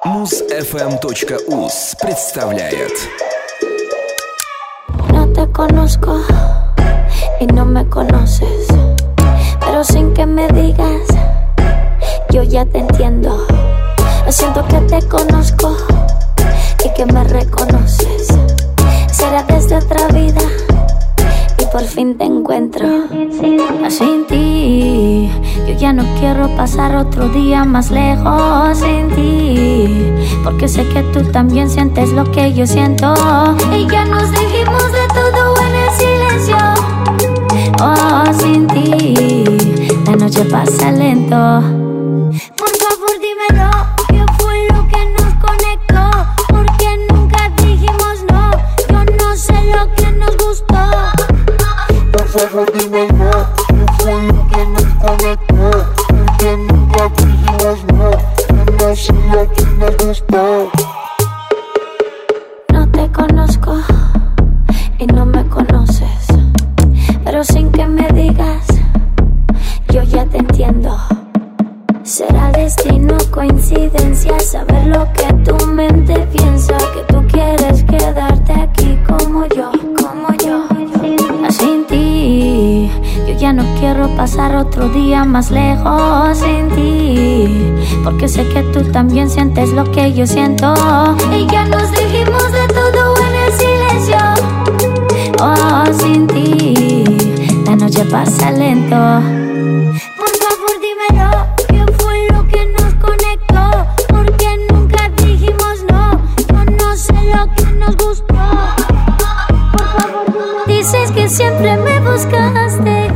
Muzfm.uz представляет. No te conozco y no me conoces, pero sin que me digas, yo ya te entiendo. Siento que te conozco y que me reconoces. Será desde otra vida y por fin te encuentro. Sin ti, yo ya no quiero pasar otro día más lejos sin ti, porque sé que tú también sientes lo que yo siento. Y ya nos dijimos de todo en el silencio. Oh, sin ti, la noche pasa lento. Por favor dímelo, ¿qué fue lo que nos conectó? Porque nunca dijimos no, yo no sé lo que nos gustó. Por favor dímelo, ¿qué fue lo que nos conectó? Porque nunca dijimos no, yo no sé lo que nos gustó. No te conozco y no me conoces, pero sin que me digas, yo ya te entiendo. Será destino, coincidencia, saber lo que tu mente piensa, que tú quieres quedarte aquí como yo. Sin ti, yo ya no quiero pasar otro día más lejos sin ti, porque sé que tú también sientes lo que yo siento. Y ya nos dijimos de todo en el silencio. Oh, sin ti, la noche pasa lento. Por favor dímelo, ¿qué fue lo que nos conectó? Porque nunca dijimos no, yo no sé lo que nos gustó. Por favor dímelo. Dices que siempre me buscaste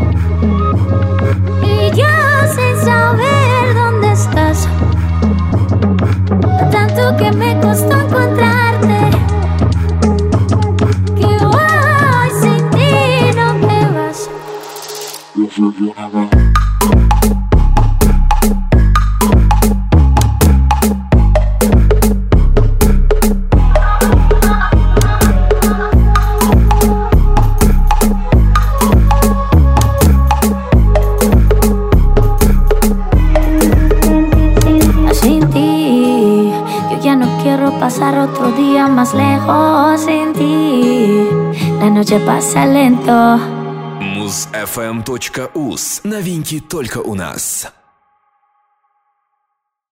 y ya sin saber dónde estás, tanto que me costó encontrarte, que hoy sin ti no te vas. Sin ti, yo ya no quiero pasar otro día más lejos sin ti, la noche pasa lento. Muzfm.uz. Новинки только у нас.